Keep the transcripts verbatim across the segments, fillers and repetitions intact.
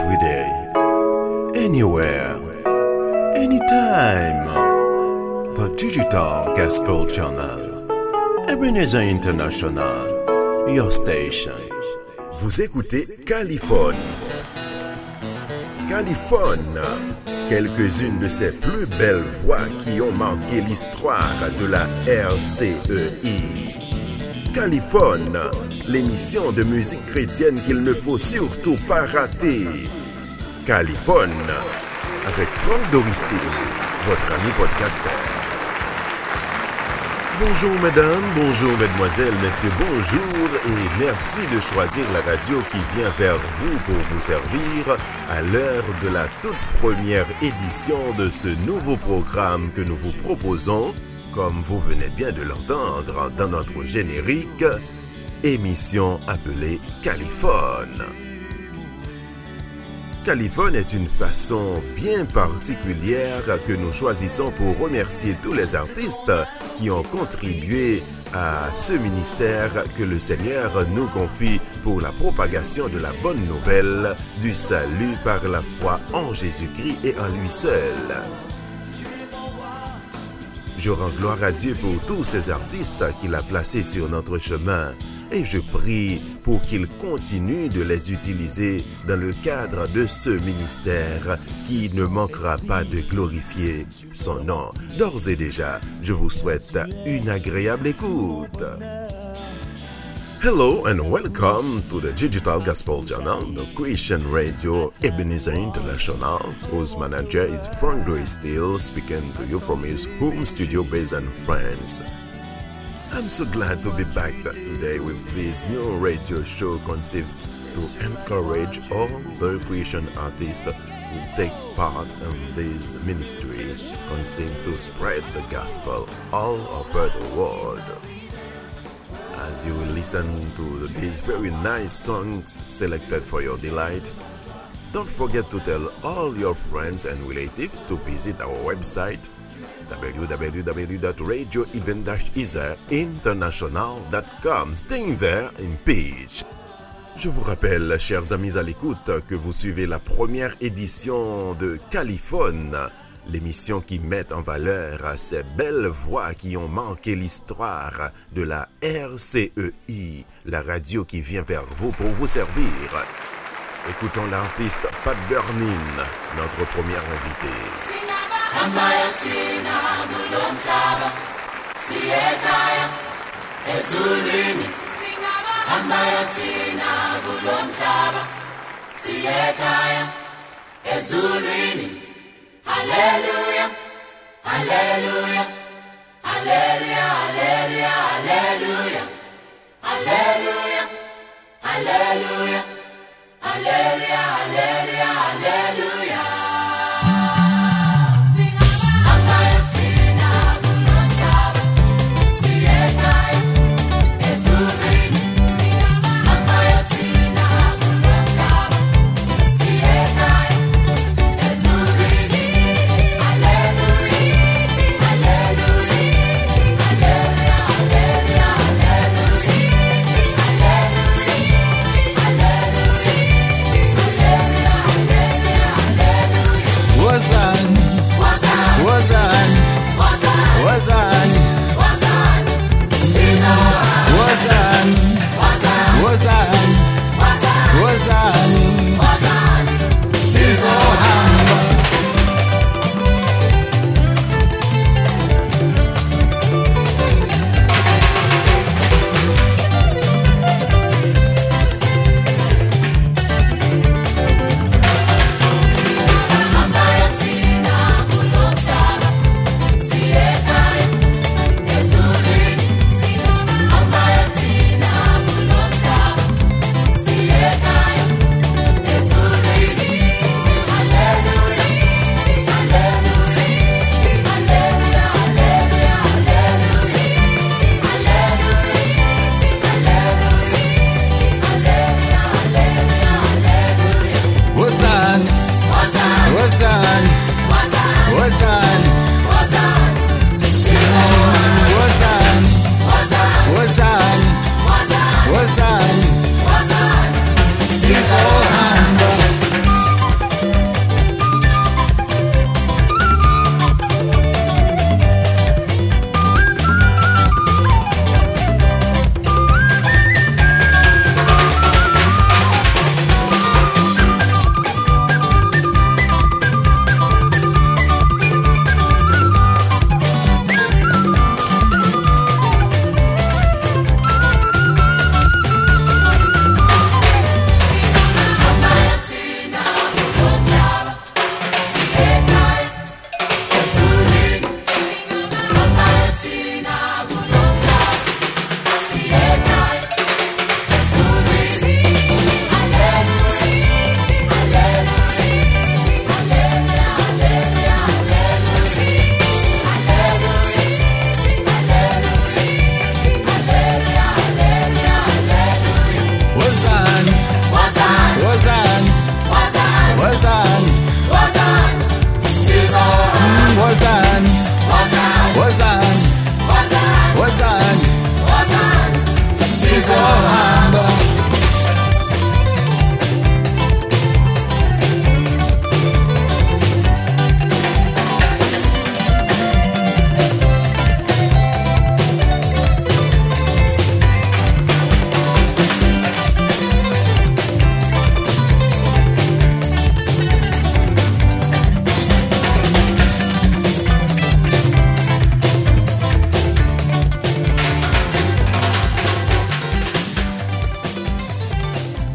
every day, anywhere, anytime. The Digital Gospel Channel, Ebenezer International, your station. Vous écoutez Caliphone. Caliphone, quelques-unes de ces plus belles voix qui ont marqué l'histoire de la R C E I. Caliphone, l'émission de musique chrétienne qu'il ne faut surtout pas rater. Caliphone, avec Franck Doristy, votre ami podcasteur. Bonjour mesdames, bonjour mesdemoiselles, messieurs, bonjour et merci de choisir la radio qui vient vers vous pour vous servir à l'heure de la toute première édition de ce nouveau programme que nous vous proposons, comme vous venez bien de l'entendre dans notre générique, émission appelée Caliphone. Caliphone est une façon bien particulière que nous choisissons pour remercier tous les artistes qui ont contribué à ce ministère que le Seigneur nous confie pour la propagation de la bonne nouvelle du salut par la foi en Jésus-Christ et en lui seul. Je rends gloire à Dieu pour tous ces artistes qu'il a placés sur notre chemin et je prie pour qu'il continue de les utiliser dans le cadre de ce ministère qui ne manquera pas de glorifier son nom. D'ores et déjà, je vous souhaite une agréable écoute. Hello and welcome to the Digital Gospel Channel, the Christian radio Ebenezer International, whose manager is Franck Doristy, speaking to you from his home studio based in France. I'm so glad to be back today with this new radio show conceived to encourage all the Christian artists who take part in this ministry, conceived to spread the gospel all over the world. As you will listen to these very nice songs selected for your delight, don't forget to tell all your friends and relatives to visit our website w w w dot radio eben ezer international dot com. Staying there in peace. Je vous rappelle, chers amis à l'écoute, que vous suivez la première édition de Caliphone, l'émission qui met en valeur ces belles voix qui ont marqué l'histoire de la R C E I, la radio qui vient vers vous pour vous servir. Écoutons l'artiste Pat Burnin, notre premier invité. Amayatina kulomhlaba siyekaya ezulwini Amayatina kulomhlaba siyekaya ezulwini Hallelujah Hallelujah Hallelujah Hallelujah Hallelujah Hallelujah Hallelujah Hallelujah Hallelujah Hallelujah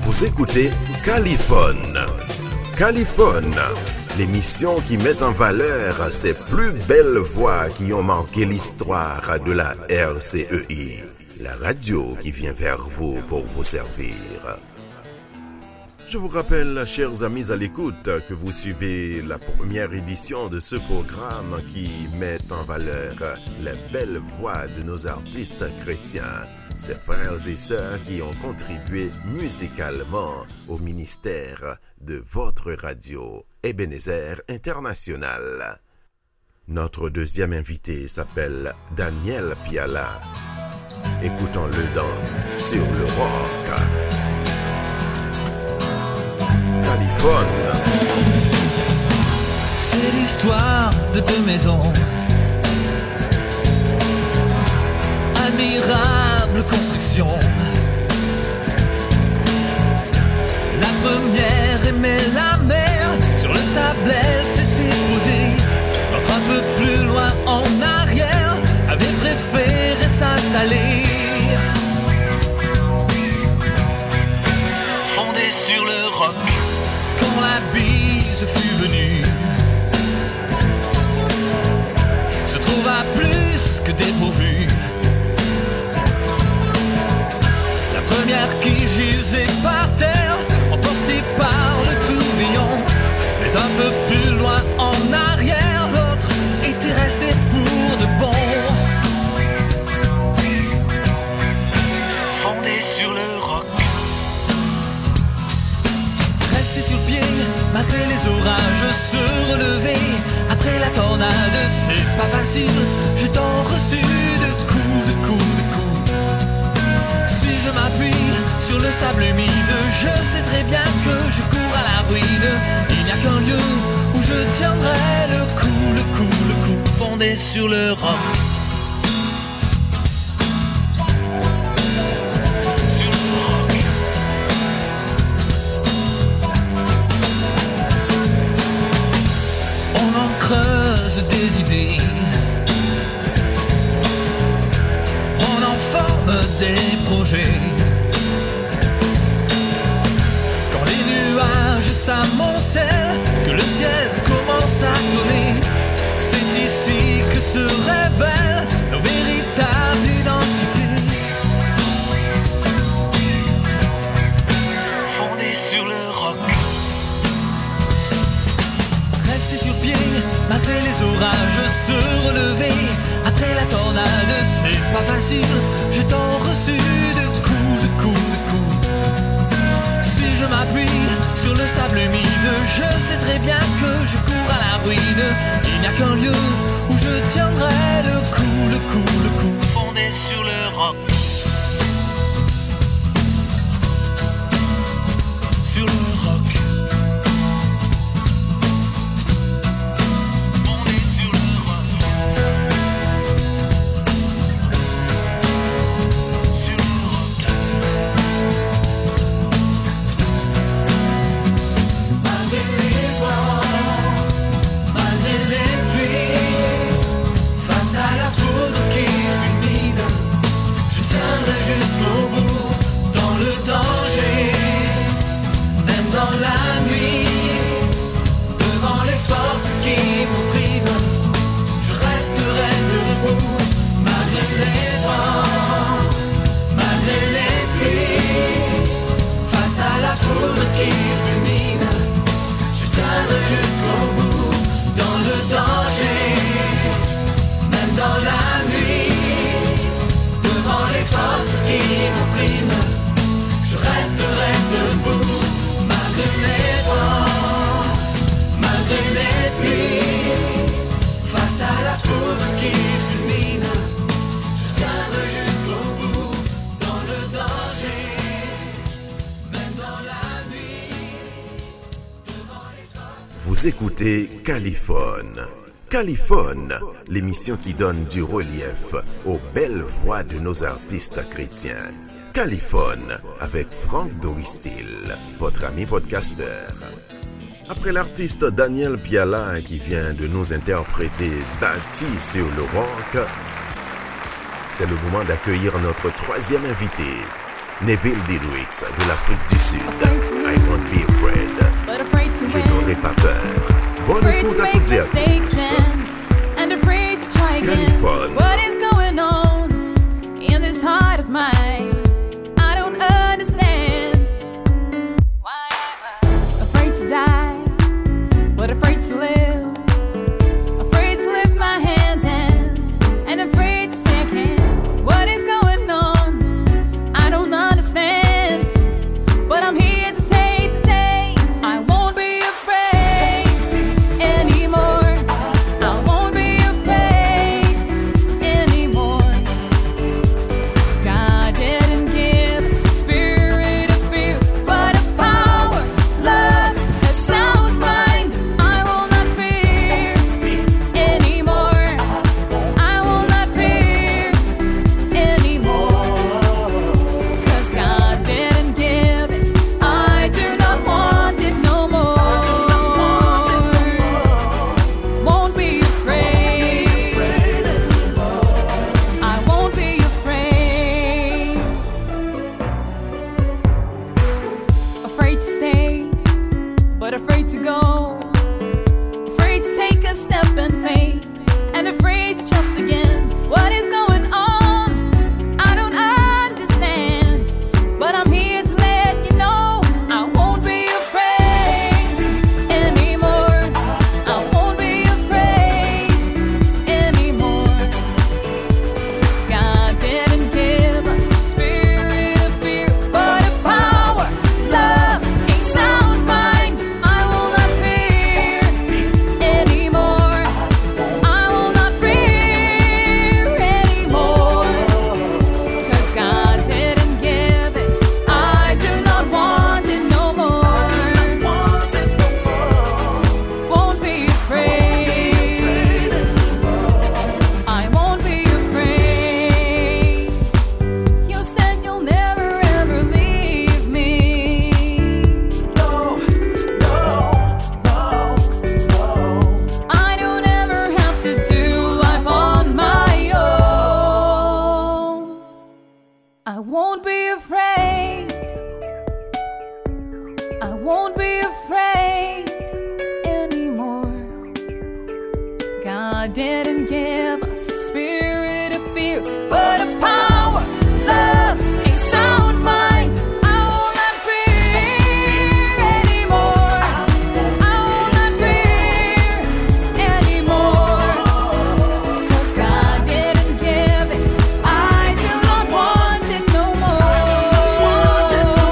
Vous écoutez Caliphone. Caliphone, l'émission qui met en valeur ces plus belles voix qui ont marqué l'histoire de la R C E I, la radio qui vient vers vous pour vous servir. Je vous rappelle, chers amis à l'écoute, que vous suivez la première édition de ce programme qui met en valeur les belles voix de nos artistes chrétiens, ces frères et sœurs qui ont contribué musicalement au ministère de votre radio Ebenezer International. Notre deuxième invité s'appelle Daniel Piala. Écoutons-le dans Sur le Rock. Caliphone. C'est l'histoire de deux maisons, admirable construction. La première aimait la mer, sur le sable elle s'était posée. L'autre un peu plus loin en arrière avait préféré s'installer. Fondée sur le roc, quand la bise fut venue, se trouva plus que dépourvue. La première qui gisait par terre, emportée par le tourbillon, mais un peu plus loin en arrière, l'autre était restée pour de bon. Fondée sur le roc, rester sur pied malgré les orages, se relever après la tornade, c'est pas facile. J'ai tant reçu de coups, de coups, de coups. Si je m'appuie sur le sable humide, je sais très bien que je cours à la ruine. Il n'y a qu'un lieu où je tiendrai le coup, le coup, le coup, fondé sur le roc. Creuse des idées, on en forme des projets. Quand les nuages s'amoncellent, que le ciel commence à tourner, c'est ici que se révèlent nos véritables identités. Fondées sur le roc, rester sur pied malgré les orages, se relever après la tornade, c'est pas facile. J'ai tant reçu de coups, de coups, de coups. Si je m'appuie sur le sable humide, je sais très bien que je cours à la ruine. Il n'y a qu'un lieu où je tiendrai le coup, le coup, le coup, fondé sur le roc. Sur le roc. Vous écoutez Caliphone. Caliphone, l'émission qui donne du relief aux belles voix de nos artistes chrétiens. Caliphone avec Franck Doristil, votre ami podcasteur. Après l'artiste Daniel Piala qui vient de nous interpréter Bâti sur le rock, c'est le moment d'accueillir notre troisième invité. Neville Didrix de l'Afrique du Sud. I won't be afraid. Je n'aurai pas peur. Bonne écoute à toutes et à tous. Californie. What is going on in this heart of mine? I don't understand why I'm afraid to die, but afraid to live. Afraid to lift my hands and, and afraid to say I can't. What is going on? I don't understand, but I'm here to say today I won't be afraid anymore. I won't be afraid anymore. God didn't give a spirit of fear, but of power, love, a sound mind. I will not fear anymore. I will not fear anymore. 'Cause God didn't give it. I do not want it no more. Won't be afraid. I won't be afraid. Afraid to stay, but afraid to go. Afraid to take a step in faith, and afraid to trust again. What is going on? I don't understand, but I'm here to let you know I won't be afraid anymore. I won't be afraid anymore. God didn't give us a spirit of fear, but of power, love, a sound mind. I will not fear anymore. I will not fear anymore. 'Cause God didn't give it. I do not want it no more. Won't be afraid. I won't be afraid. You said you'll never ever leave me. No, no, no, no. I don't ever have to do life on my own. I won't be afraid. I won't be afraid anymore. God didn't give us a spirit of fear, but a power, love, a sound mind. I will not fear anymore. I will not fear anymore. 'Cause God didn't give it. I do not want it no more.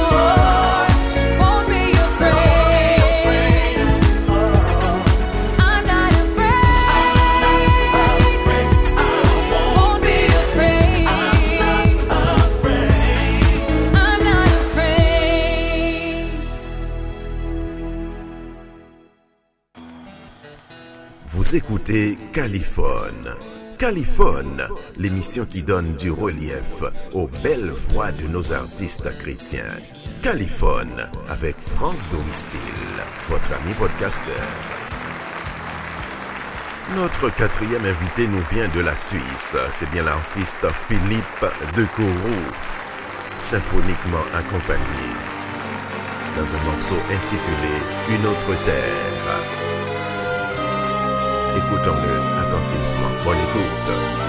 Won't be afraid. I'm not afraid. Won't be afraid. I'm not afraid. Vous écoutez Caliphone. Caliphone, l'émission qui donne du relief aux belles voix de nos artistes chrétiens. Caliphone avec Franck Doristil, votre ami podcasteur. Notre quatrième invité nous vient de la Suisse. C'est bien l'artiste Philippe Decorou, symphoniquement accompagné dans un morceau intitulé Une autre terre. Écoutons-le attentivement. Bonne écoute.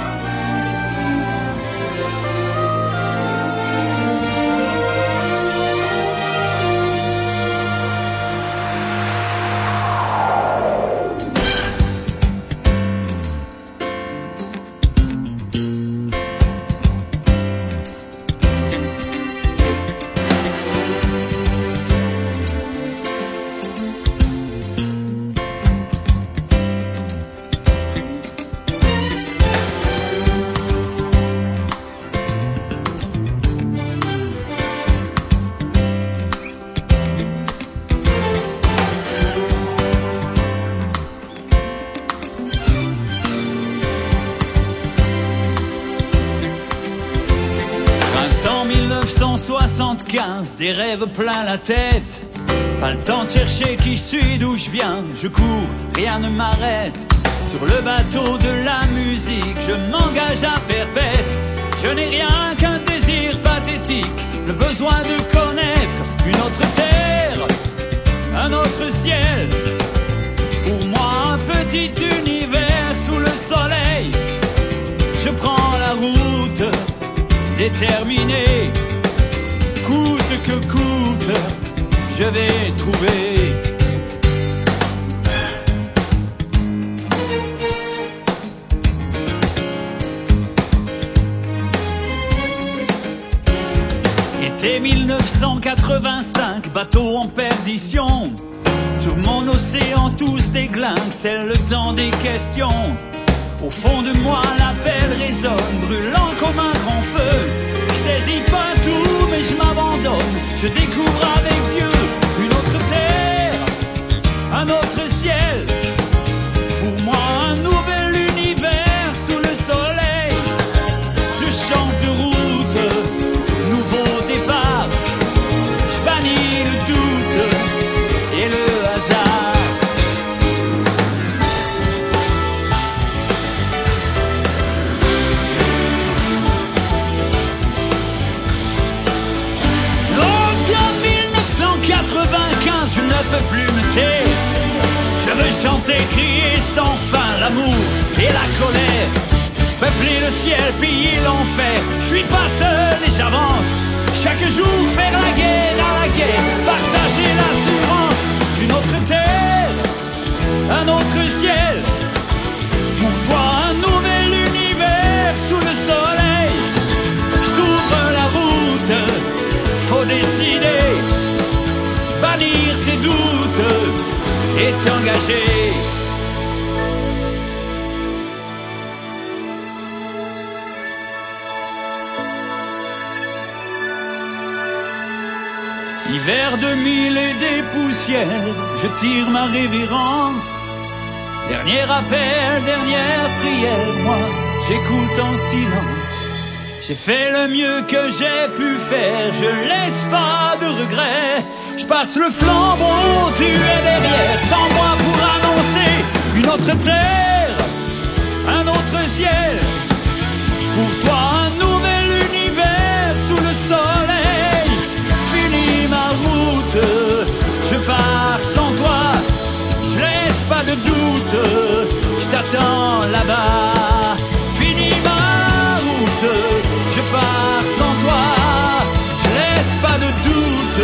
mille neuf cent soixante-quinze, des rêves plein la tête. Pas le temps de chercher qui je suis, d'où je viens. Je cours, rien ne m'arrête. Sur le bateau de la musique, je m'engage à perpète. Je n'ai rien qu'un désir désir pathétique, le besoin de connaître une autre terre, un autre ciel. Pour moi, un petit univers sous le soleil. Je prends la route déterminée, coûte que coûte, je vais trouver. Été mille neuf cent quatre-vingt-cinq, bateau en perdition. Sur mon océan tous déglinguent, c'est le temps des questions. Au fond de moi l'appel résonne, brûlant comme un grand feu. Je saisis pas tout mais je m'abandonne. Je découvre avec Dieu une autre terre, un autre ciel. Pour moi un nouvel univers sous le soleil. Je chante de route, nouveau départ. Je bannis le doute et le hasard. quatre-vingt-quinze, je ne peux plus me taire. Je veux chanter, crier sans fin l'amour et la colère. Peupler le ciel, piller l'enfer. Je suis pas seul et j'avance. Chaque jour faire la guerre à la guerre, partager la souffrance d'une autre terre, un autre ciel. Pour toi un nouvel univers sous le soleil. Je t'ouvre la route, faut décider. Bannir tes doutes et t'engager. Hiver deux mille et des poussières, je tire ma révérence. Dernier appel, dernière prière, moi j'écoute en silence. J'ai fait le mieux que j'ai pu faire, je laisse pas de regrets. Je passe le flambeau, tu es derrière, sans moi pour annoncer une autre terre, un autre ciel. Pour toi un nouvel univers sous le soleil. Finis ma route, je pars sans toi. Je laisse pas de doute, je t'attends là-bas. Finis ma route, je pars sans toi. Je laisse pas de doute,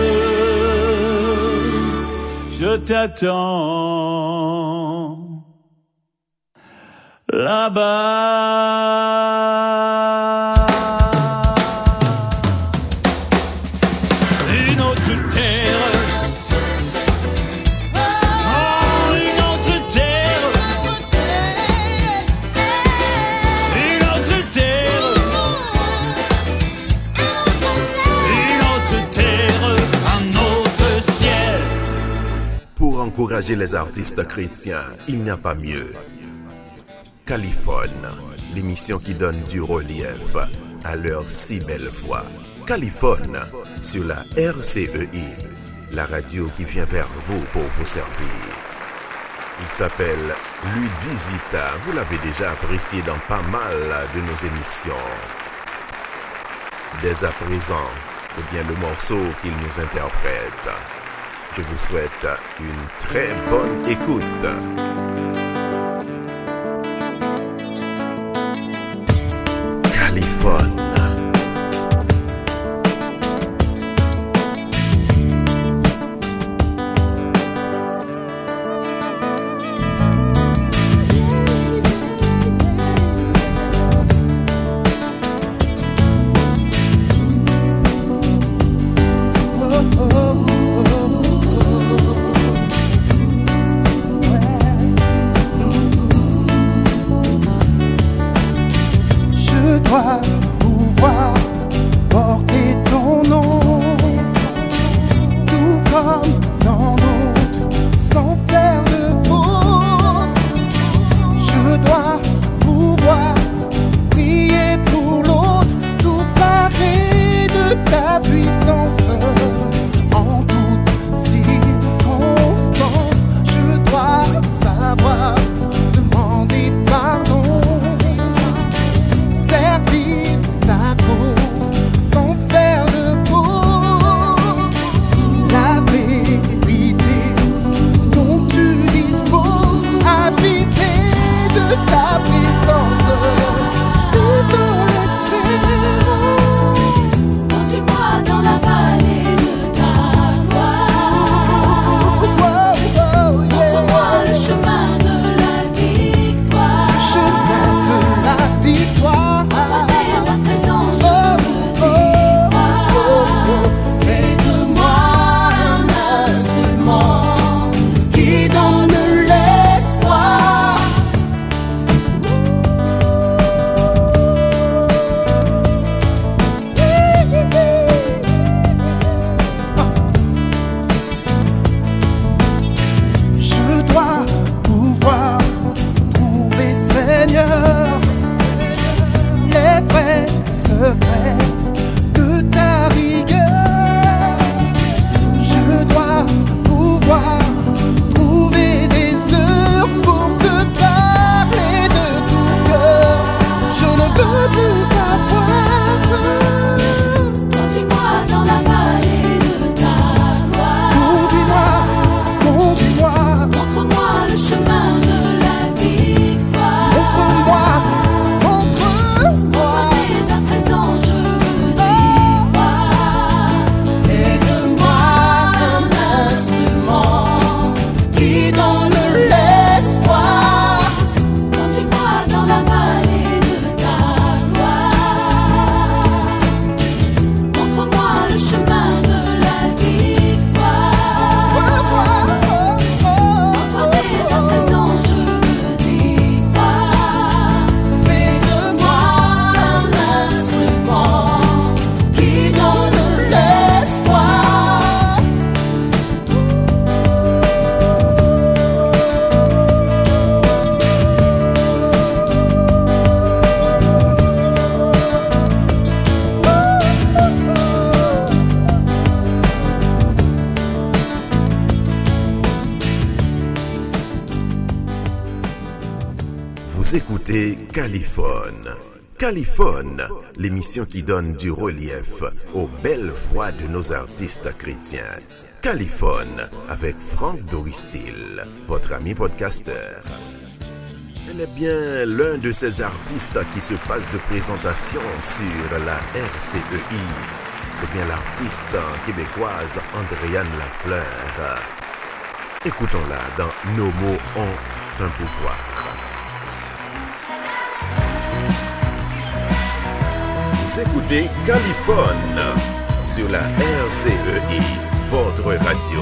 je t'attends là-bas. Une autre terre, oh, une autre terre, une autre terre, une autre terre, un autre ciel. Pour encourager les artistes chrétiens, il n'y a pas mieux. Caliphone, l'émission qui donne du relief à leur si belle voix. Caliphone, sur la R C E I, la radio qui vient vers vous pour vous servir. Il s'appelle Ludizita, vous l'avez déjà apprécié dans pas mal de nos émissions. Dès à présent, c'est bien le morceau qu'il nous interprète. Je vous souhaite une très bonne écoute. Caliphone. Pouvoir porter ton nom, tout comme dans d'autres, sans faire de faute. Je dois pouvoir prier pour l'autre, tout parler de ta puissance. En toute circonstance, je dois savoir demander pardon. Ta cause Vous écoutez Caliphone. Caliphone, l'émission qui donne du relief aux belles voix de nos artistes chrétiens. Caliphone avec Franck Doristil, votre ami podcasteur. Elle est bien l'un de ces artistes qui se passe de présentation sur la R C E I. C'est bien l'artiste québécoise Andréane Lafleur. Écoutons-la dans Nos mots ont un pouvoir. Vous écoutez Caliphone sur la R C E I, votre radio.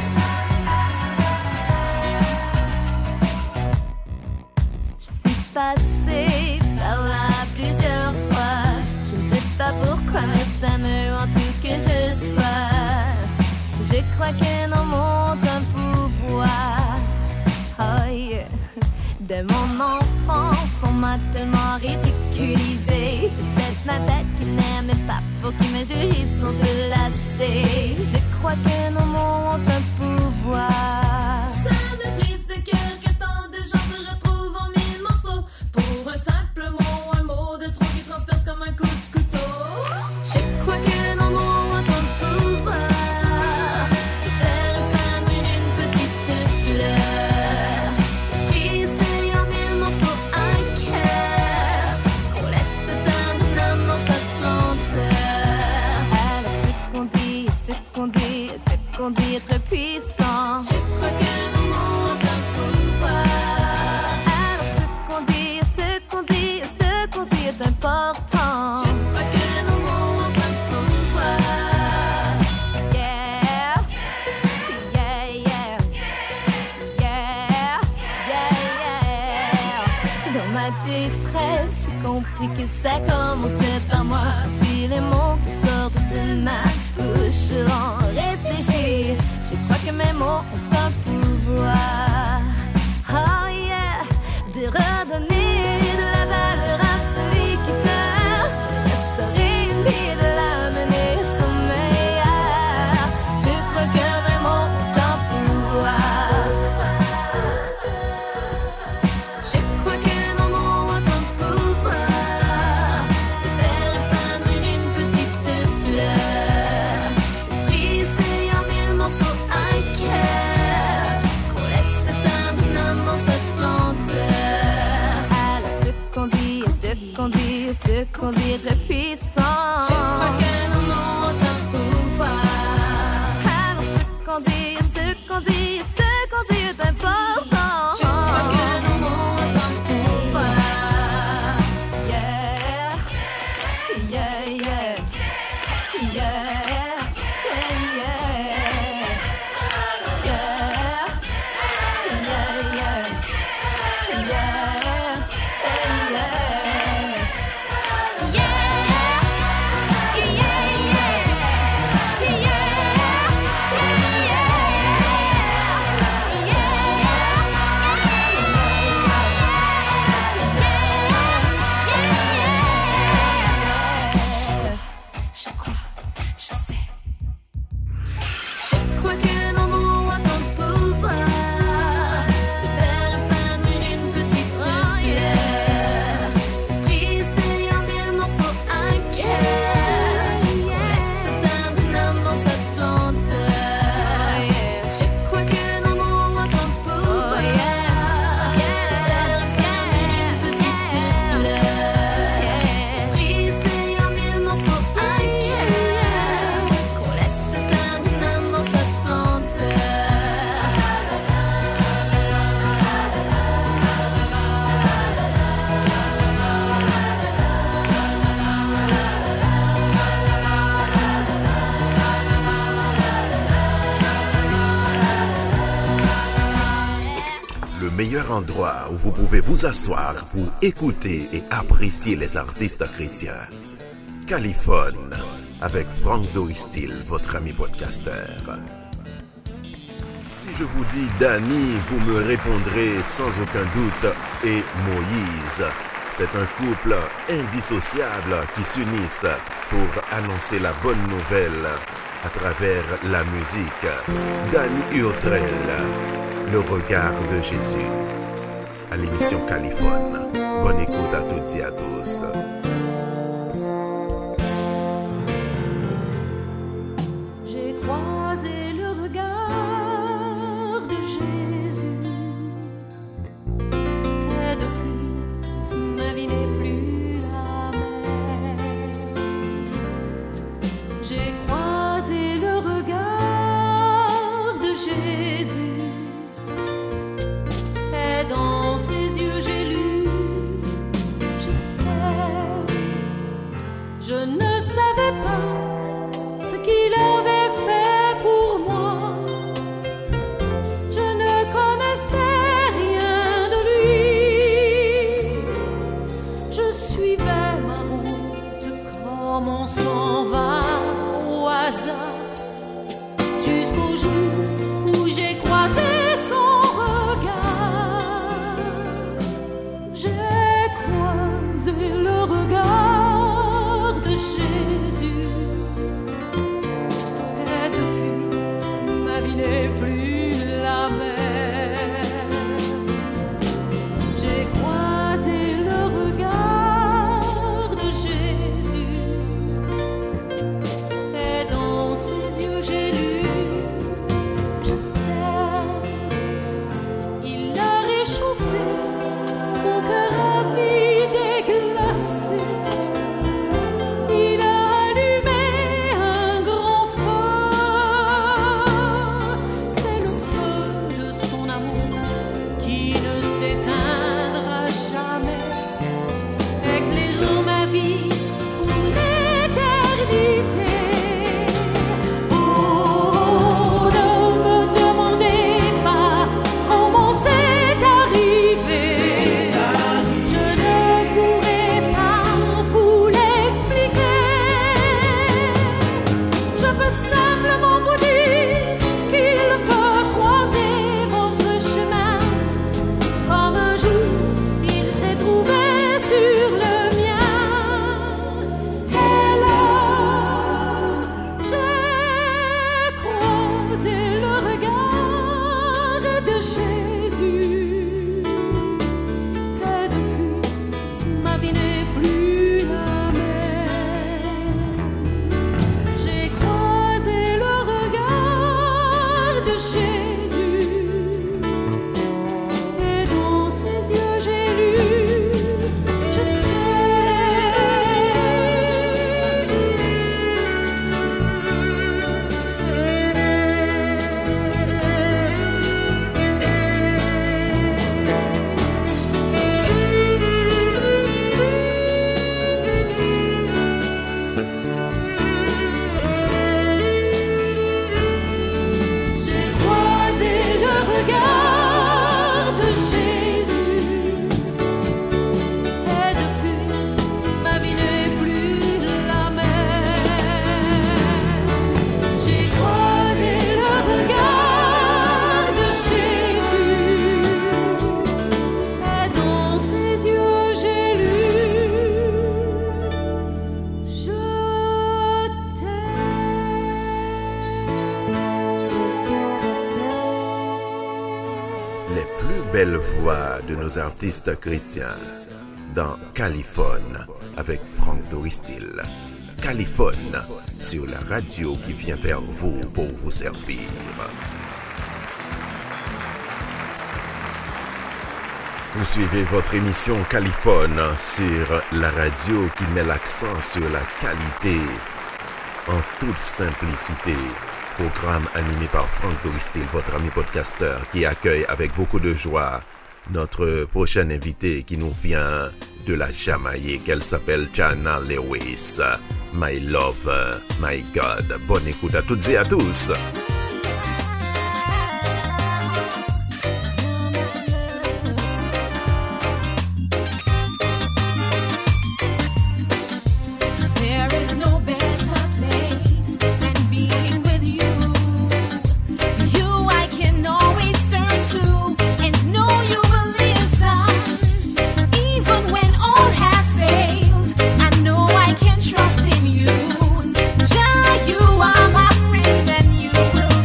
Je suis passée par là plusieurs fois. Je ne sais pas pourquoi, mais ça me hante que je sois. Je crois que nos mots ont un pouvoir. Oh yeah. De mon enfance, on m'a tellement ridiculisé. C'est peut-être ma tête qui n'aimait pas pour qui me juge sans se lasser. Je crois que nos mots ont un pouvoir. Ça me brise le cœur que tant de gens se retrouvent en mille morceaux pour un simple mot, un mot de trop qui transperce comme un coup de couteau. Je crois que nos mots ont un pouvoir de faire épanouir une petite fleur, briser en mille morceaux un cœur, qu'on laisse éteindre une âme dans sa splendeur. Alors ce qu'on dit, ce qu'on dit, ce qu'on dit est très puissant. Je crois que nos mots ont un pouvoir. Alors ce qu'on dit, ce qu'on dit, ce qu'on dit est important. Je crois que nos mots ont un pouvoir. Yeah, yeah, yeah, yeah, yeah, yeah. Dans ma détresse, j'ai compris que ça commençait par moi. Si les mots qui sortent de ma bouche seront réfléchis, je crois que mes mots ont un pouvoir. Oh yeah, de redonner de la valeur à celui qui pleure, restaurer une vie, de l'amener au sommeil. Je crois que mes mots ont un pouvoir. Je crois que nos mots ont un pouvoir de faire épanouir une petite fleur, de briser en mille morceaux un cœur, qu'on laisse éteindre une âme dans sa splendeur. Alors ce qu'on dit, ce qu'on dit, ce qu'on dit est très puissant. Je crois que nos mots ont un pouvoir. Alors ce qu'on dit, ce qu'on dit, ce qu'on dit est important. Je crois que nos mots ont un pouvoir. Yeah, yeah, yeah, yeah, yeah, yeah, yeah, yeah, yeah, yeah, Je crois, je sais. Je crois que nos mots ont un pouvoir de faire épanouir une petite fleur, briser en mille morceaux un cœur, qu'on laisse éteindre une âme dans sa splendeur. Je crois que nos mots ont un pouvoir de faire épanouir une petite fleur, briser en mille morceaux un cœur, qu'on laisse éteindre une âme dans sa splendeur. Le meilleur endroit où vous pouvez vous asseoir pour écouter et apprécier les artistes chrétiens. Caliphone avec Franck Doristil, votre ami podcasteur. Si je vous dis Dani, vous me répondrez sans aucun doute et Moïse. C'est un couple indissociable qui s'unissent pour annoncer la bonne nouvelle à travers la musique. Dani Urtrel, le regard de Jésus. à l'émission Caliphone. Bonne écoute à toutes et à tous. J'ai croisé le regard de Jésus et depuis ma vie n'est plus la même. J'ai croisé le regard de Jésus et dans ses yeux j'ai lu je t'aime. Je ne savais pas ce qu'il avait fait pour moi. Je ne connaissais rien de lui. Je suivais ma route comme on s'en va au hasard, jusqu'au jour où j'ai croisé son regard. J'ai croisé le regard de Jésus. Et depuis, ma vie n'est plus la même. J'ai croisé le regard de Jésus. Et dans ses yeux j'ai lu je t'aime. Il a réchauffé mon cœur avide et glacé. Il a allumé un grand feu. C'est le feu de son amour qui ne s'éteindra jamais, éclairant ma vie pour l'éternité. Oh, ne me demandez pas comment c'est arrivé. Je ne pourrai pas vous l'expliquer. Je peux simplement vous dire qu'il veut croiser votre chemin, comme un jour il s'est trouvé sur le mien. Et là, j'ai croisé le regard de Jésus. Et depuis, ma vie n'est plus la même. J'ai croisé le regard de Jésus. Et dans ses yeux j'ai lu je J'ai croisé le regard de Jésus. Et depuis, ma vie n'est plus la même. J'ai croisé le regard de Jésus. Et dans ses yeux j'ai lu je t'aime. Les plus belles voix de nos artistes chrétiens dans Caliphone avec Frank Doristil. Caliphone sur la radio qui vient vers vous pour vous servir. Vous suivez votre émission Caliphone sur la radio qui met l'accent sur la qualité en toute simplicité. Programme animé par Frank Doristil, votre ami podcasteur qui accueille avec beaucoup de joie notre prochaine invitée qui nous vient de la Jamaïque. Elle s'appelle Jana Lewis. My love, my God. Bonne écoute à toutes et à tous. There is no better place than being with you. You I can always turn to and know you will listen. Even when all has failed, I know I can trust in you. Jah, you are my friend and you will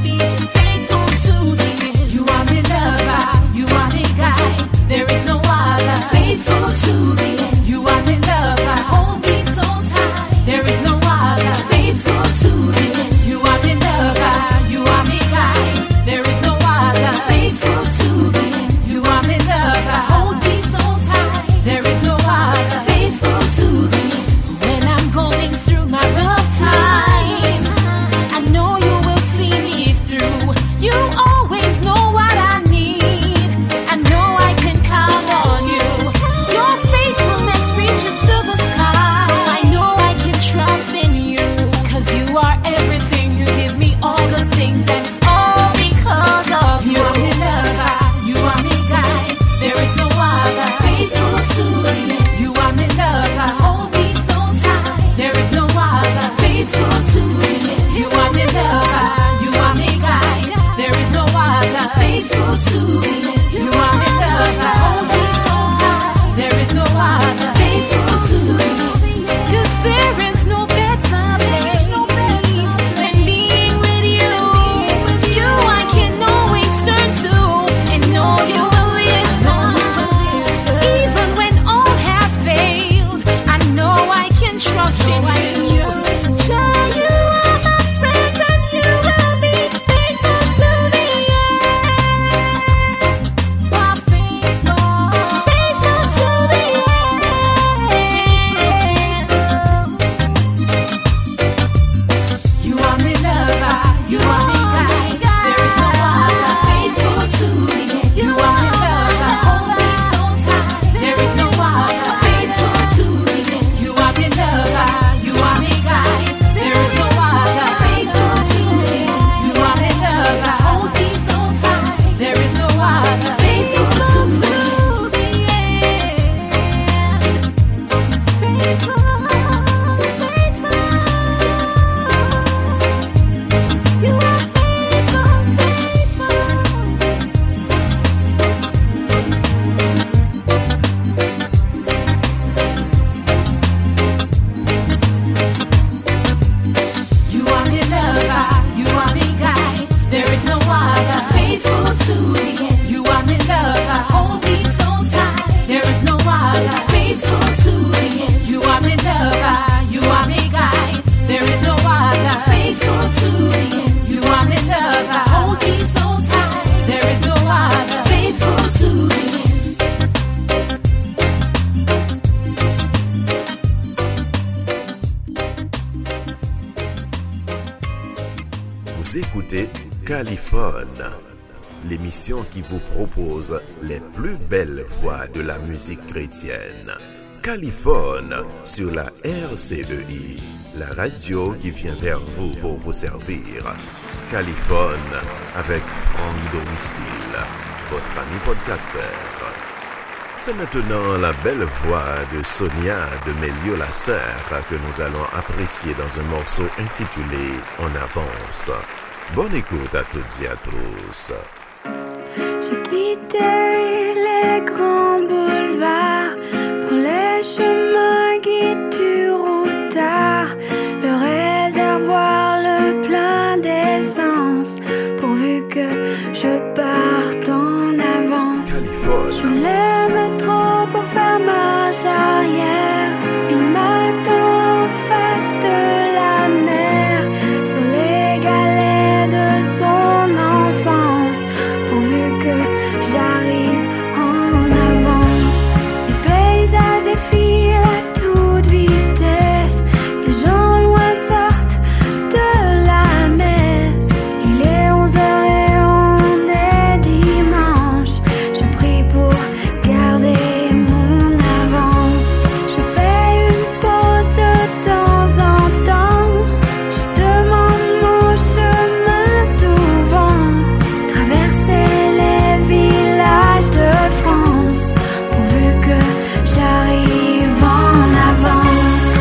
Vous écoutez Caliphone, l'émission qui vous propose les plus belles voix de la musique chrétienne. Caliphone sur la R C E I, la radio qui vient vers vous pour vous servir. Caliphone avec Franck Doristil, votre ami podcasteur. C'est maintenant la belle voix de Sonia de Melio la sœur que nous allons apprécier dans un morceau intitulé En avance. Bonne écoute à toutes et à tous. J'ai quitté les grands boulevards pour les chemins guidés du routard, le réservoir le plein d'essence, pourvu que je parte en avance. Caliphone. Je l'aime trop pour faire marche arrière. Il m'attend en face de la mer, sur les galets de son enfance, pourvu que j'arrive en avance. Les paysages défilent à toute vitesse, des gens loin sortent de la messe. Il est onze heures et on est dimanche. Je prie pour garder mon avance. Je fais une pause de temps en temps. Je demande mon chemin souvent. Traverser les villages de France, pourvu que j'arrive en avance.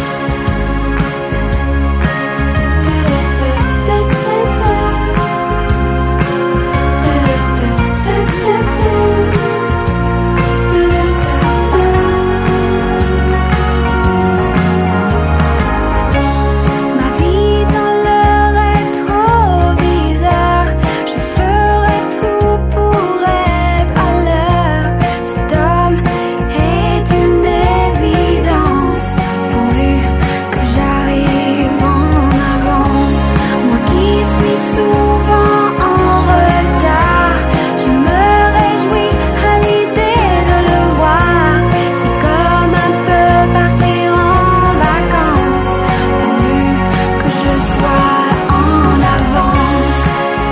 Ma vie dans le rétroviseur, je ferai tout pour être à l'heure. Cet homme est une évidence, pourvu que j'arrive en avance. Moi qui suis souvent en retard, je me réjouis à l'idée de le voir. C'est comme un peu partir en vacances, pourvu que je sois en avance.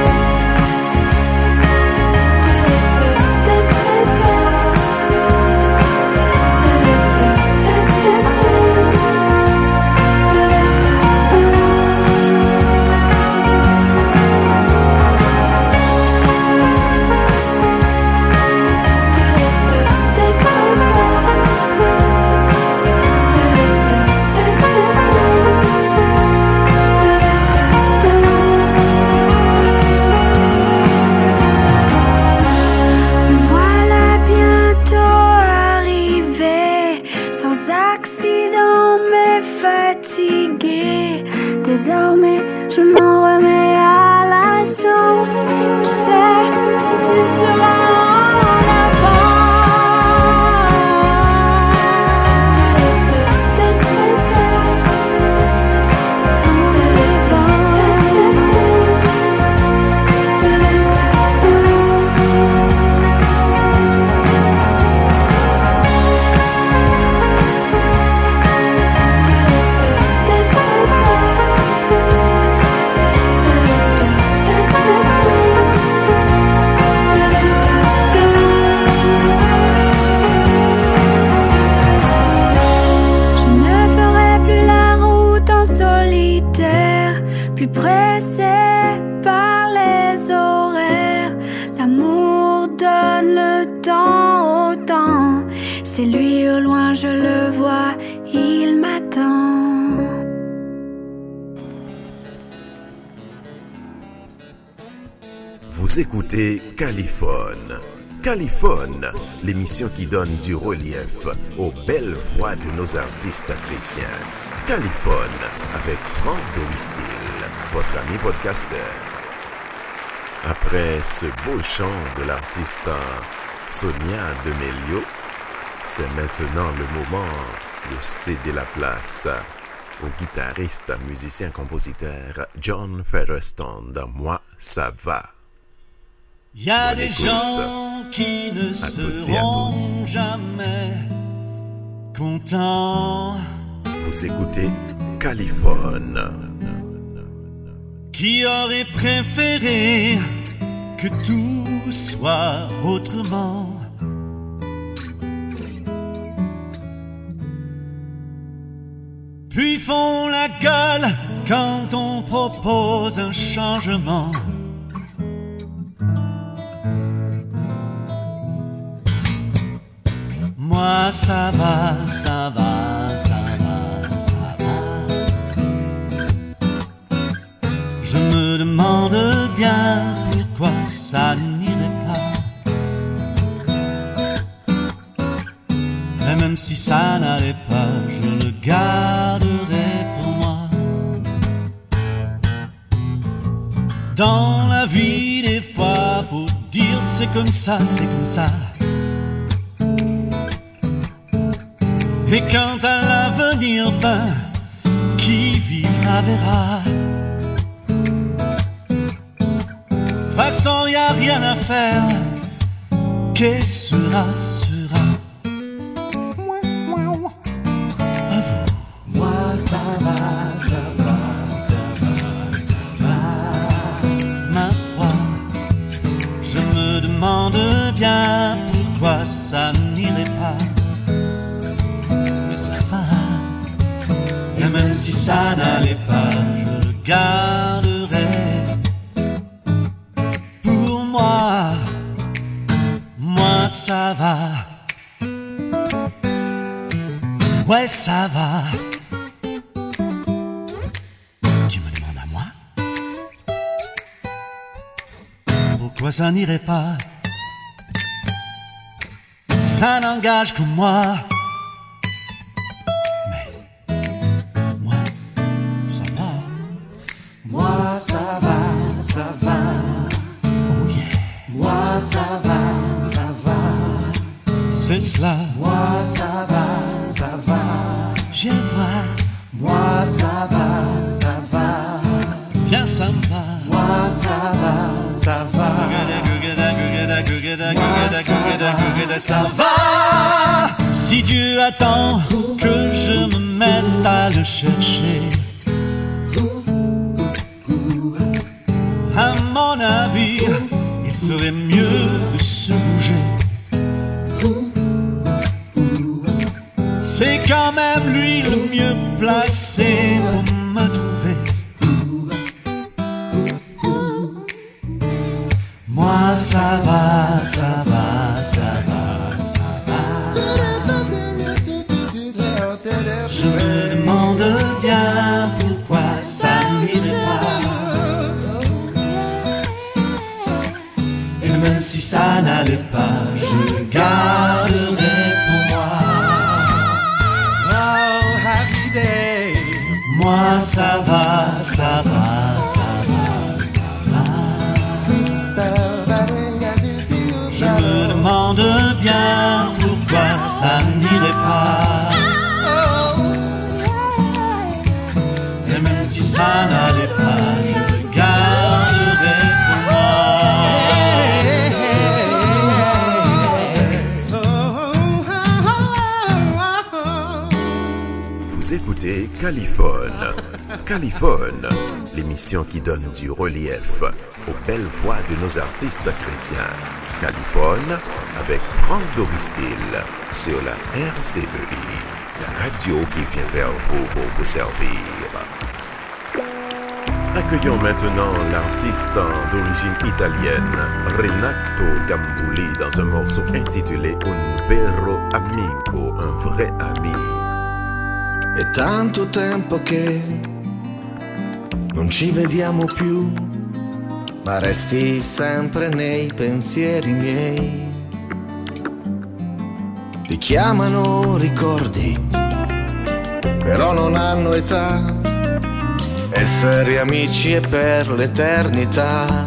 Me voilà bientôt arrivé, sans accident mais fatigué. Désormais je m'en remets à la chance. Qui sait si tu seras en Je ne ferai plus la route en solitaire, plus pressé par les horaires. L'amour donne le temps au temps. C'est lui au loin, je le vois, il m'attend. Vous écoutez Caliphone. Caliphone, l'émission qui donne du relief aux belles voix de nos artistes chrétiens. Caliphone avec Franck Doristil, votre ami podcasteur. Après ce beau chant de l'artiste Sonia de Melio, c'est maintenant le moment de céder la place au guitariste, musicien, compositeur John Featherstone. Moi, ça va. Il y a Bonne des écoute gens qui ne à toutes et à seront tous. jamais contents, Vous écoutez Caliphone. qui aurait préféré que tout soit autrement. Puis font la gueule quand on propose un changement. Moi ça va, ça va, ça va, ça va. Je me demande bien pourquoi ça n'irait pas. Et même si ça n'allait pas, je le garderai pour moi. Dans la vie des fois, faut dire c'est comme ça, c'est comme ça. Et quant à l'avenir, ben, qui vivra verra. De toute façon, y a rien à faire, qu'est-ce sera, sera. À vous. Moi ça va, ça va, ça va, ça va. Ma foi, je me demande bien pourquoi ça n'irait pas. Et même si ça n'allait pas, je le garderai pour moi. Moi ça va, ouais ça va. Tu me demandes à moi pourquoi ça n'irait pas. Ça n'engage que moi. Moi ça va, ça va. Oh yeah. Moi ça va, ça va. C'est cela. Moi ça va, ça va. Je vois. Moi ça va, ça va. Bien ça me va. Moi ça va, ça va. Ça va. Si Dieu attend que je me mette à le chercher, à mon avis, il ferait mieux de se bouger. C'est quand même lui le mieux placé pour me trouver. Moi ça va, ça va, ça va, ça va. Je me demande bien pourquoi ça n'irait pas. Et même si ça n'allait pas, je le garderai pour moi. Oh, happy day. Moi ça va, ça va, ça va, ça va. Je me demande bien pourquoi ça n'irait pas. Et même si ça n'allait pas, je le garderai pour moi. Vous écoutez Caliphone. Caliphone, l'émission qui donne du relief aux belles voix de nos artistes chrétiens. Caliphone avec Franck Doristil sur la R C E I, la radio qui vient vers vous pour vous servir. Accueillons maintenant l'artiste d'origine italienne Renato Gambuli dans un morceau intitulé Un vero amico, un vrai ami. È tanto tempo che non ci vediamo più, ma resti sempre nei pensieri miei. Li chiamano ricordi, però non hanno età. Essere amici è per l'eternità.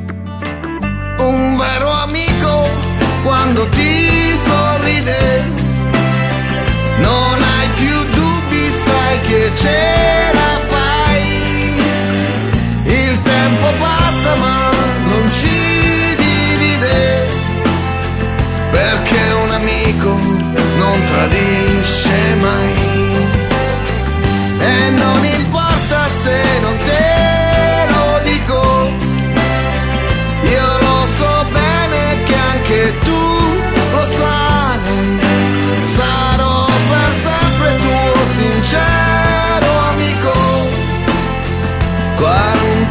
Un vero amico quando ti sorride, non hai più dubbi, sai che ce la fai. Il tempo passa ma non ci divide, perché un amico non tradisce mai. E non importa se non te lo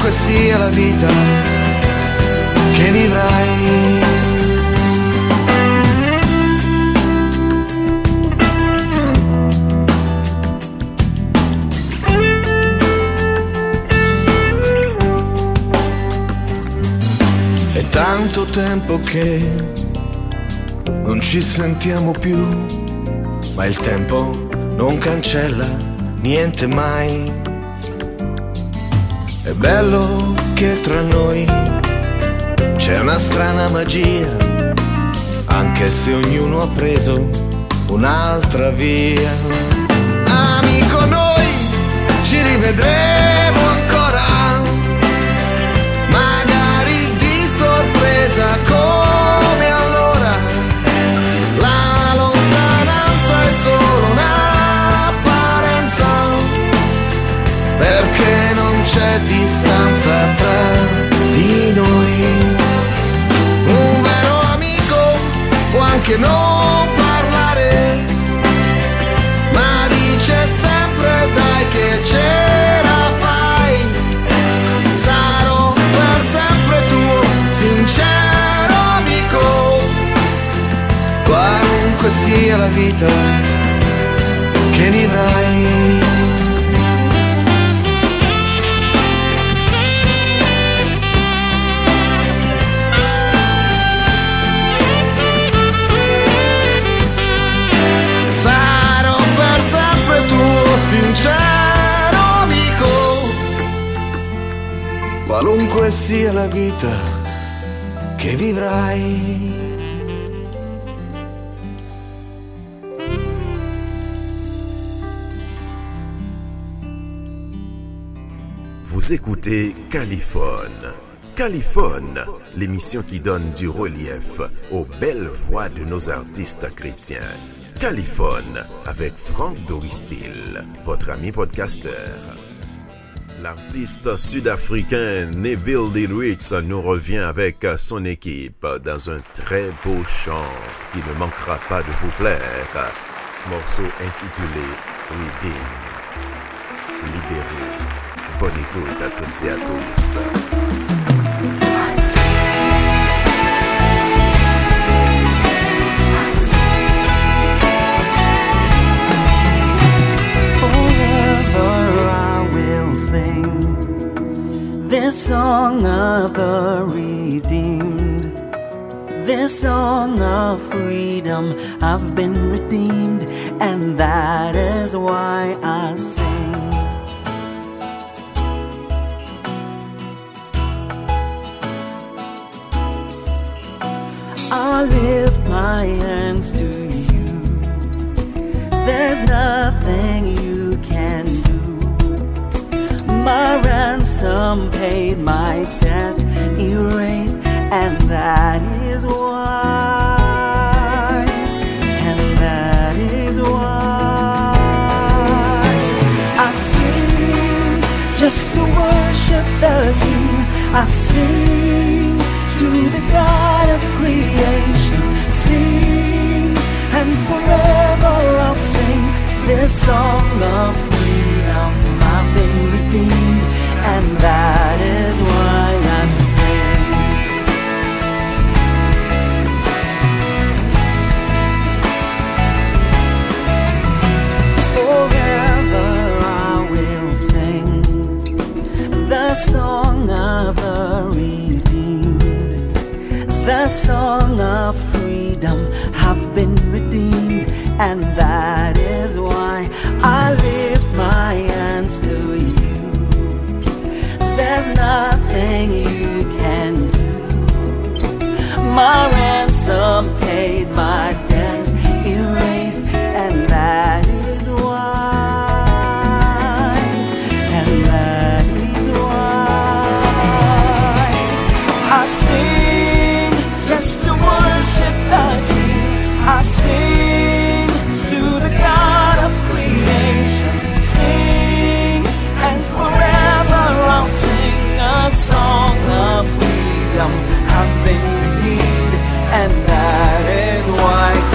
qualunque sia la vita che vivrai. È tanto tempo che non ci sentiamo più, ma il tempo non cancella niente mai. È bello che tra noi c'è una strana magia, anche se ognuno ha preso un'altra via. Amico, noi ci rivedremo ancora, magari di sorpresa come allora. La lontananza è solo un'apparenza, perché non c'è distanza tra di noi. Un vero amico può anche non parlare, ma dice sempre dai che ce la fai. Sarò per sempre tuo sincero amico, qualunque sia la vita che vivrai. Sincero amico, qualunque sia la vita che vivrai. Vous écoutez Caliphone. Caliphone, l'émission qui donne du relief aux belles voix de nos artistes chrétiens. Caliphone avec Frank Doristil, votre ami podcasteur. L'artiste sud-africain Neville Dillwicks nous revient avec son équipe dans un très beau chant qui ne manquera pas de vous plaire. Morceau intitulé Redeem. Libéré. Bonne écoute à toutes et à tous. This song of the redeemed, this song of freedom, I've been redeemed, and that is why I sing. I lift my hands to you, there's nothing you can do. My ransom paid, my debt erased, and that is why, and that is why I sing just to worship the King. I sing to the God of creation, sing, and forever I'll sing this song of freedom. I've been redeemed, and that is why I sing. Forever I will sing the song of the redeemed, the song of freedom. I've been redeemed, and that is why I lift my hands to you. There's nothing you can do. My ransom paid, my debt erased, and that is why, and that is why I sing just to worship the King. I sing to the God of creation, sing, and forever I'll sing a song of freedom. I've been redeemed, and that is why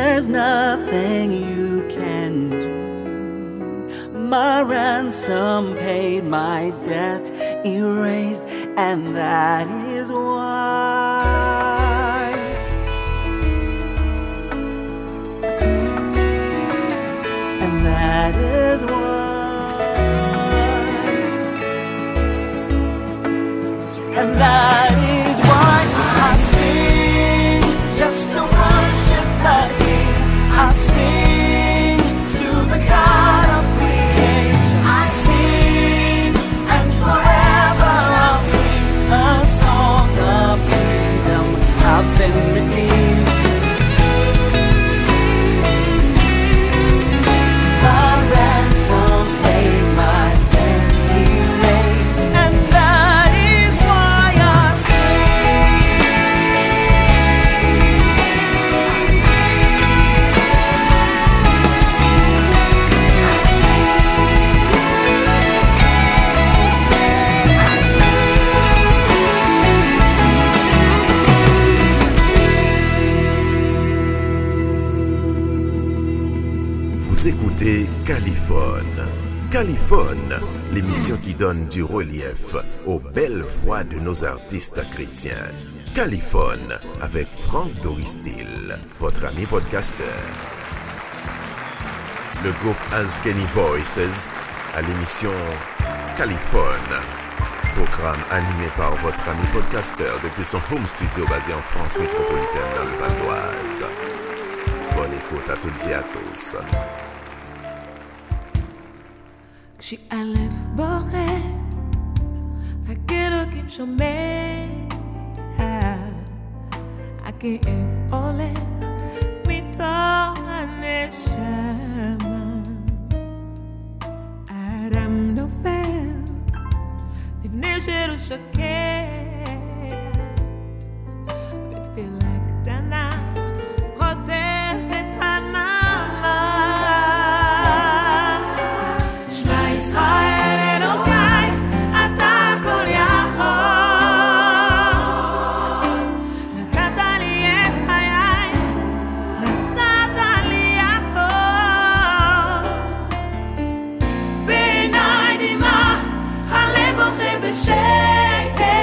there's nothing you can do. My ransom paid, my debt erased, and that is why. And that is why. And that is why I sing just to worship the King. I sing to the God of creation. I sing and forever I'll sing a song of freedom. I've been redeemed. My ransom paid, my debt erased, and that is why I Vous écoutez Caliphone. Caliphone, l'émission qui donne du relief aux belles voix de nos artistes chrétiens. Caliphone avec Frank Doristil, votre ami podcasteur. Le groupe Askenny Voices à l'émission Caliphone, programme animé par votre ami podcasteur depuis son home studio basé en France métropolitaine dans le Val d'Oise. Bonne écoute à toutes et à tous. כשאלף בוחר, הגלוקים שומע, הכאב הולך מתוך הנשמה. אדם נופל, לפני שהוא שוקע, ותפילה קטנה חוטפת הנמה. ישראל אלוקיי, אתה כל יכול. נתת לי את חיי, נתת לי הכל. בעיניי דמעה, הלב בוכה בשקט.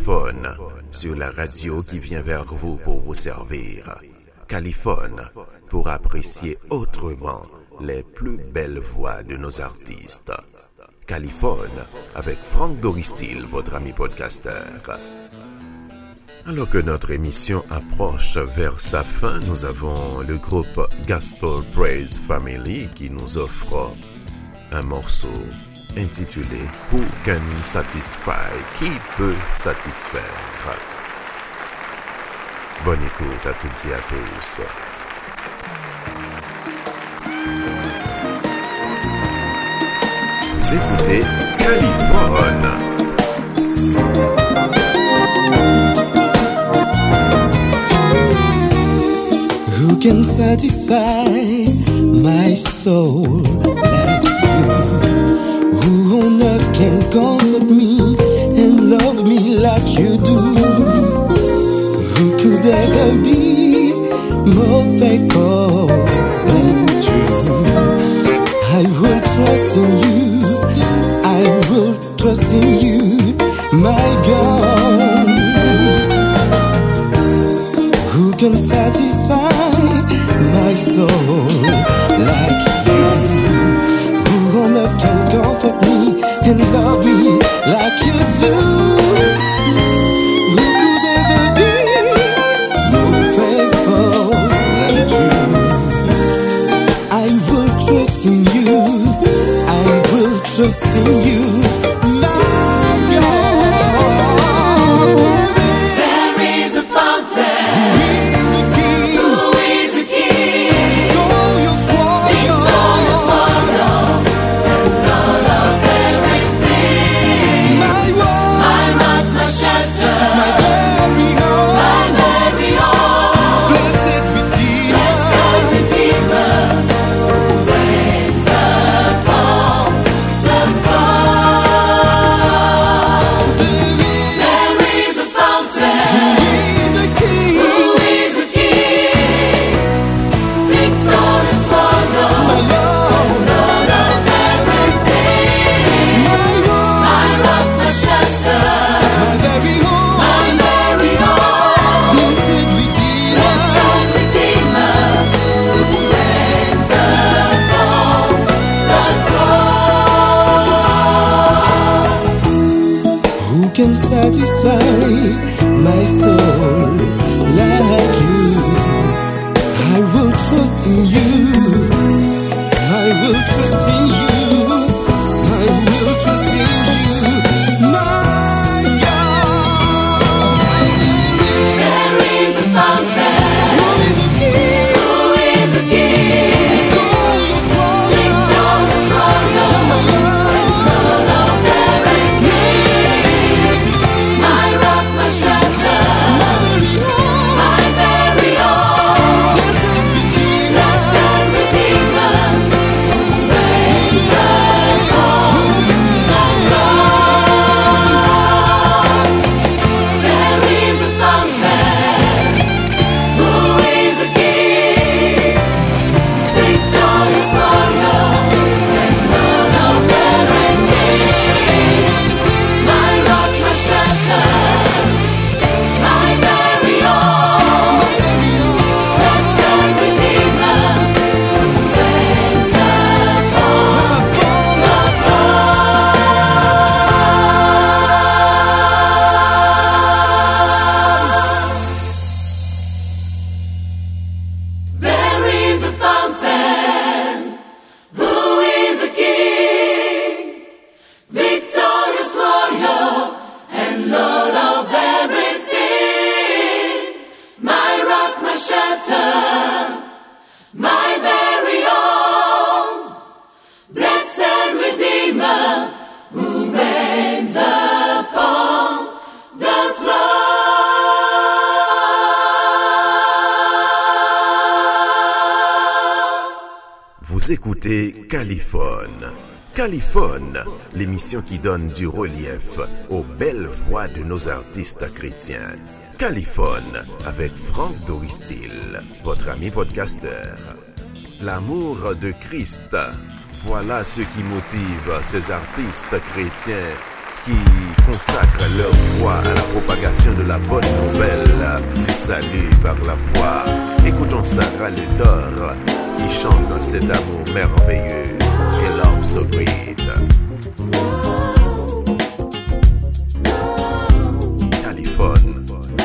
Caliphone, sur la radio qui vient vers vous pour vous servir. Caliphone, pour apprécier autrement les plus belles voix de nos artistes. Caliphone, avec Frank Doristil, votre ami podcasteur. Alors que notre émission approche vers sa fin, nous avons le groupe Gospel Praise Family qui nous offre un morceau intitulé Who Can Satisfy? Qui peut satisfaire? Bonne écoute à toutes et à tous. Vous écoutez Caliphone. Who can satisfy my soul like you? Who on earth can comfort me and love me like you do? Who could ever be more faithful than true? I will trust in you, I will trust in you, my God. Who can satisfy my soul like you? Who on earth can comfort me and love me like you do? Who could ever be more faithful than true? I will trust in you, I will trust in you, my God. There is a fountain. Who is the King? Who is the King? Victorious warrior. Victorious warrior, and Lord of everything. My rock, My rock, my shelter, is my very own. my very own. Blessed Redeemer. Blessed Redeemer, who reigns upon the throne. There is There is a fountain. who is the King. Who is the King? Victorious warrior, My Lord, Lord of everything. my rock, My rock, my shelter, my very own. my very own. Blessed Redeemer. Blessed Redeemer, who reigns upon the throne. Who can satisfy my soul like you? I will trust in you. I will trust in you. I will trust in you. My God. There is a fountain. Who is the King? Who is the King? Victorious warrior. Victorious warrior, My Lord. Lord of everything. My rock, my shelter, my very own. Blessed Redeemer. Blessed Redeemer, who reigns upon the throne. There is a fountain. Who is the King? Victorious warrior, and Lord of everything. My rock, my shelter, my very own. Blessed Redeemer, who reigns upon the throne. There is a fountain. Who is the King? Victorious warrior, and Lord of everything. My rock, my shelter, my very own. Blessed Redeemer, who reigns upon the throne. Vous écoutez Caliphone. Caliphone, l'émission qui donne du relief aux belles voix de nos artistes chrétiens. Caliphone avec Frank Doristil, votre ami podcasteur. L'amour de Christ, voilà ce qui motive ces artistes chrétiens qui consacrent leur foi à la propagation de la bonne nouvelle du salut par la foi. Écoutons Sarah Ledor qui chante cet amour merveilleux et love so great. Californie.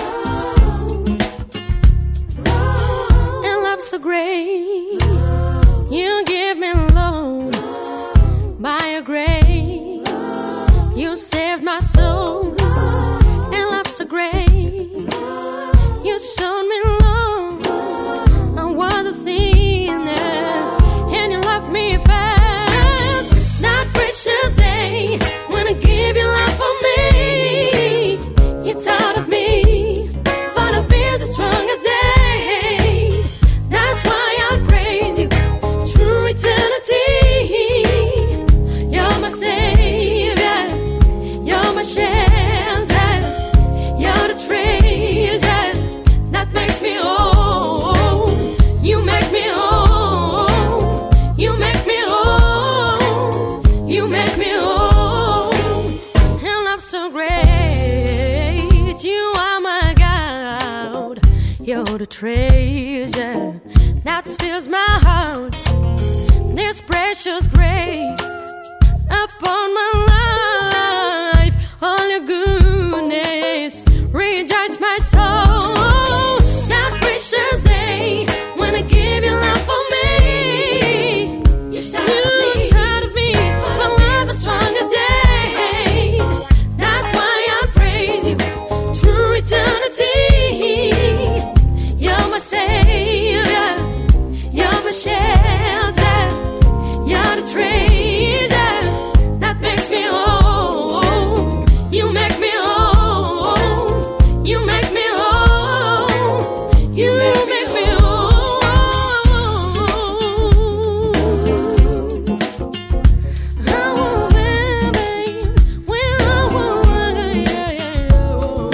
And love so great, you give me alone by your grace. You saved my soul. And love so great, you showed me love. I was a sinner, and you loved me fast. That precious day when I gave you love for me, you thought of me for the fears as strong as day. That's why I praise you through eternity. You're my savior, you're my shelter, you're the treasure that makes me whole. You make me whole, you make me whole, you make me whole. And love so great, you are my God. You're the treasure that fills my heart. This precious grace upon my life, all your goodness rejoice my soul. That precious day when I give you love for me, you thought of me for love as strong as day. That's why I praise you through eternity. You're my savior, you're my shelter, you're the treasure that makes me whole. You make me whole, you make me whole, you make me whole. Oh, baby, well, yeah, yeah, oh,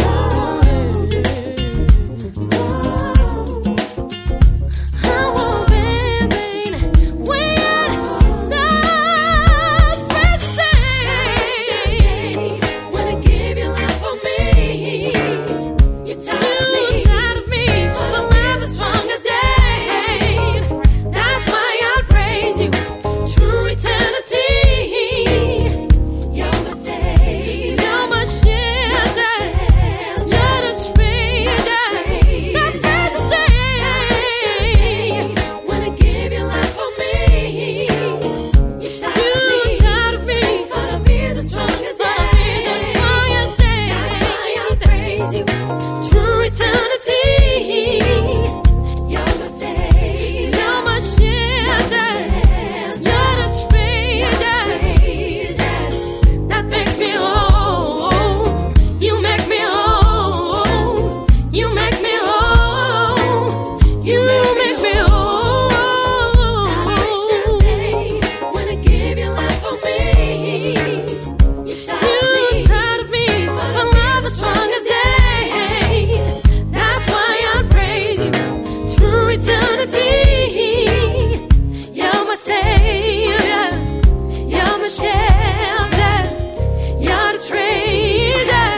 oh, baby, when that precious day when I give you love for me, you tired of me for love as strong as day. That's why I praise you through eternity. You're my savior, you're my shelter, you're the treasure. That precious day when I give you love for me, you tired of me for the fears as strong as day. That's why I praise you through eternity. You're my savior, you're my shelter, you're the treasure that makes me whole. You make me whole, you make me whole, you make me whole. That precious day when I give you love for me, you tired of me for love as strong as day. That's why I praise you through eternity. You're my savior, you're my shelter, you're the treasure.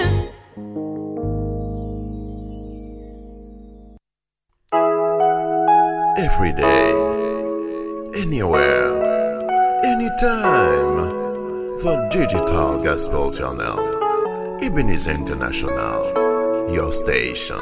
Every day, anywhere, anytime. The Digital Gospel Channel, Ebenezer International, your station.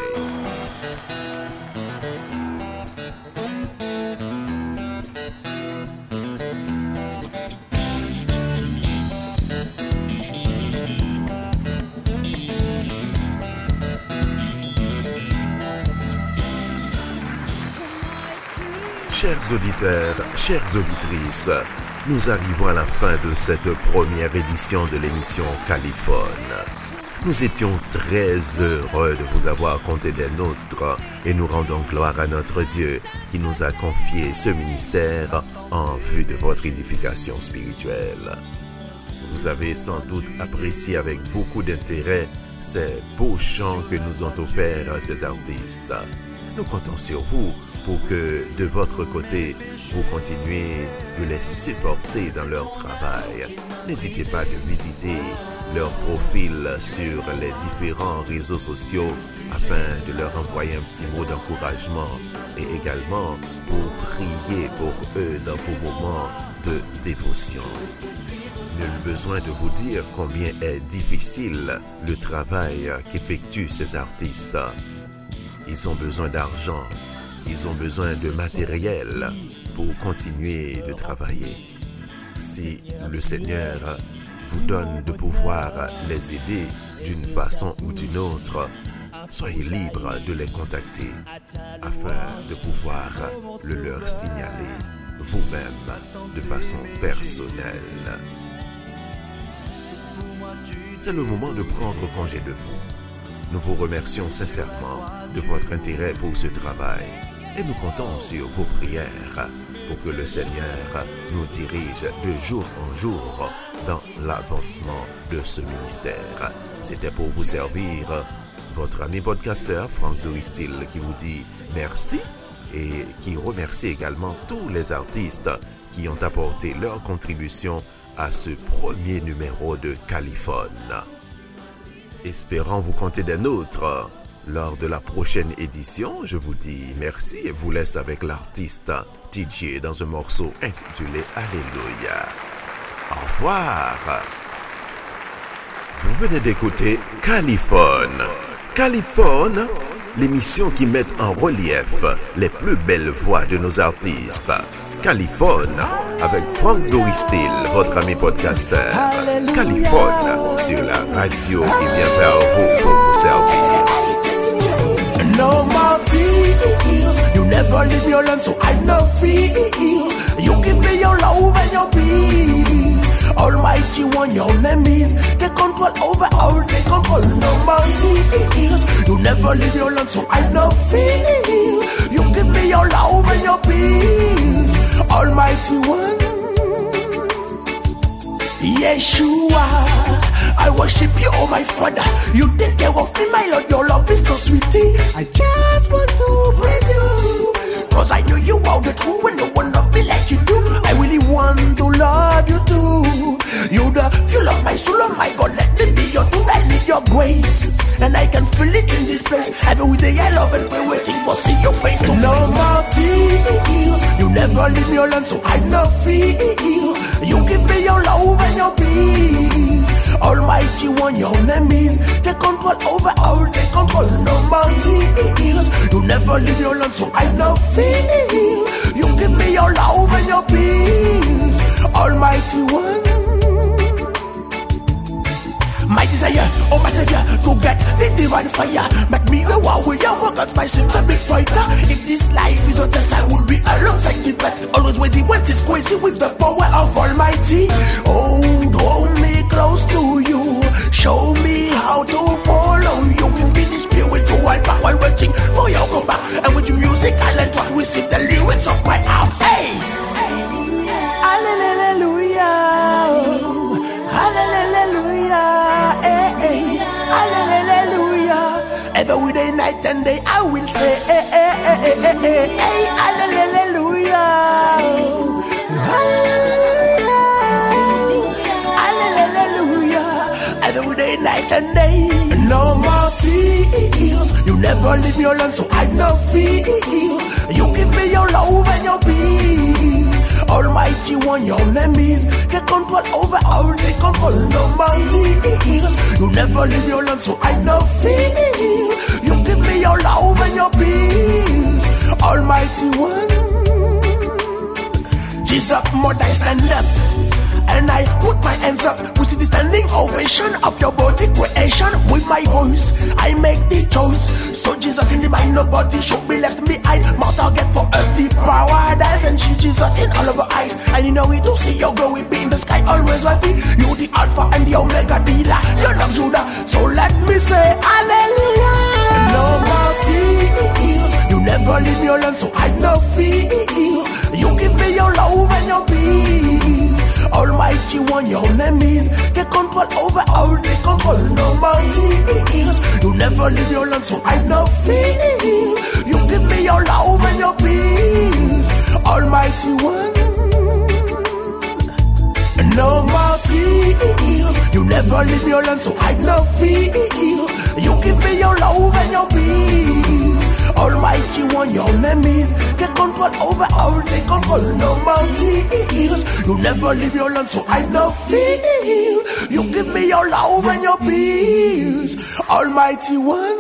Chers auditeurs, chères auditrices, nous arrivons à la fin de cette première édition de l'émission Californie. Nous étions très heureux de vous avoir compté des nôtres et nous rendons gloire à notre Dieu qui nous a confié ce ministère en vue de votre édification spirituelle. Vous avez sans doute apprécié avec beaucoup d'intérêt ces beaux chants que nous ont offerts ces artistes. Nous comptons sur vous pour que de votre côté, vous continuez de les supporter dans leur travail. N'hésitez pas de visiter leur profil sur les différents réseaux sociaux afin de leur envoyer un petit mot d'encouragement et également pour prier pour eux dans vos moments de dévotion. Nul besoin de vous dire combien est difficile le travail qu'effectuent ces artistes. Ils ont besoin d'argent, ils ont besoin de matériel pour continuer de travailler. Si le Seigneur vous donne de pouvoir les aider d'une façon ou d'une autre, soyez libres de les contacter afin de pouvoir le leur signaler vous-même de façon personnelle. C'est le moment de prendre congé de vous. Nous vous remercions sincèrement de votre intérêt pour ce travail et nous comptons sur vos prières pour que le Seigneur nous dirige de jour en jour dans l'avancement de ce ministère. C'était pour vous servir votre ami podcasteur Frank Doristil qui vous dit merci et qui remercie également tous les artistes qui ont apporté leur contribution à ce premier numéro de Caliphone. Espérant vous compter des nôtres lors de la prochaine édition, je vous dis merci et vous laisse avec l'artiste D J dans un morceau intitulé Alléluia. Au revoir. Vous venez d'écouter Caliphone. Caliphone, l'émission qui met en relief les plus belles voix de nos artistes. Caliphone, avec Frank Doristil, votre ami podcasteur. Caliphone, sur la radio qui vient vers vous pour vous servir. No more tears. You never leave me alone, so I no fear. You give me your love and your peace. Almighty One, your name is. Take control over all, take control. No more tears. You never leave me alone, so I no fear. You give me your love and your peace. Almighty One, Yeshua, I worship you, oh my Father. You take care of me, my Lord. Your love is so sweet. I just want to praise you, cause I know you are the true and no one love me like you do. I really want to love you too. You the fuel of my soul, oh my God. Let me be your tool, I need your grace, and I can feel it in this place. Every day I love and pray, waiting for see your face. To no more tears. You never leave me alone, so I no fear. You give me your love and your peace. Almighty One, your name is. Take control over all, take control. No more tears. You never leave me alone, so I no fear. You give me your love and your peace. Almighty One, my desire, oh my Savior, to get the divine fire. Make me a warrior, God's my sins a big fighter. If this life is a test, I will be alongside the best. Always waiting when it's crazy with the power of Almighty. Oh, hold me close to you. Show me how to follow you. Give me the spiritual power while waiting for your comeback. And with your music, I'll let you receive the lyrics of my heart. Hey! Hallelujah! Hallelujah! Hey, hey. Hallelujah! Every day, night and day, I will say, hey, hey, hey, hey, hey, hey. Hallelujah! Hallelujah! Hallelujah! Every day, night and day. No more tears. You never leave me alone, so I no fear. You give me your love and your peace. Almighty One, your name is. Take control over all, take control. No more tears. You never leave me alone, so I no fear. You give me your love and your peace. Almighty One, Jesus, mother, stand up. And I put my hands up. We see the standing ovation of your body creation. With my voice, I make the choice. So Jesus in the mind, nobody should be left behind. Mount target for us, the power dies. And she Jesus in all of our eyes. And you know we do see your glory be in the sky, always with me. You the Alpha and the Omega, the Lion of Judah. So let me say hallelujah. No more tears. You never leave me alone, so I no fear. You give me your love and your peace. Almighty One, your name is. Take control over all, take control. No more tears. You never leave me alone, so I no fear. You give me your love and your peace. Almighty One, no more tears. You never leave me alone, so I no feel. You give me your love and your peace. Almighty One, your memories get control over all, take control no mountains. You never leave me alone, so I no feel. You give me your love and your peace. Almighty One,